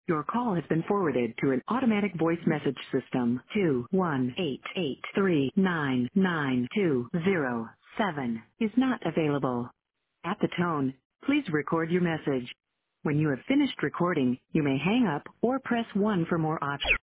Your call has been forwarded to an automatic voice message system. 21883999207 is not available. At the tone, please record your message. When you have finished recording, you may hang up or press 1 for more options.